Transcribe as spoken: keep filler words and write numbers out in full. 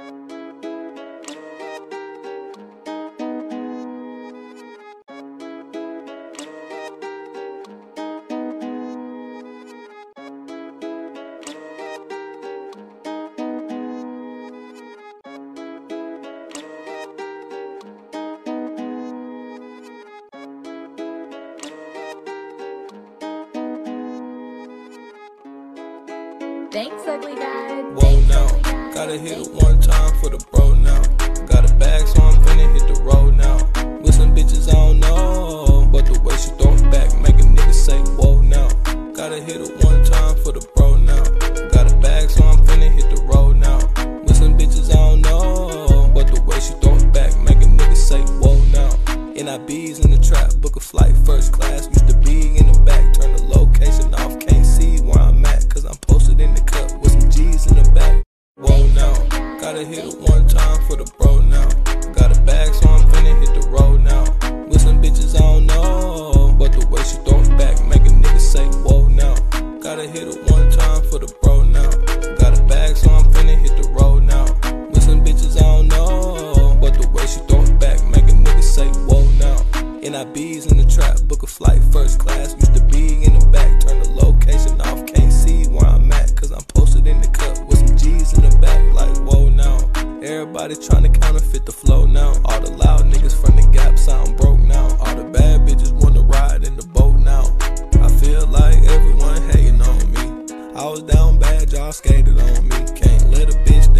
Thanks, ugly guy. Whoa Thanks, now, ugly guy. gotta hit it Thank one time for the bro now. Got a bag, so I'm finna hit the road now. With some bitches I don't know, but the way she throw it back make a nigga say whoa now. Gotta hit it one time for the bro now. Got a bag, so I'm finna hit the road now. With some bitches I don't know, but the way she throw it back make a nigga say whoa now. N I B's in the trap, book a flight first class. Used to be in the back, turn the location off, can't see where I'm at, cause I'm posted in the cut with some G's in the back. Whoa now, gotta hit it one time for the bro now. Got a bag, so I'm finna hit the road now. With some bitches I don't know, but the way she throw it back make a nigga say whoa now. Gotta hit it one time for the bro now. Got a bag, so I'm finna hit the road now. With some bitches I don't know, but the way she throw it back make a nigga say whoa now. N I B's in the trap, book a flight first class. Used to be in the back, turn the location off, can't see where I'm at, cause I'm posted in the cut with some G's in the back. Like whoa now, everybody tryna counterfeit the flow now. All the loud niggas from the Gap sound broke now. All the bad bitches wanna ride in the boat now. I feel like everyone hating on me. I was down bad, y'all skated on me. Can't let a bitch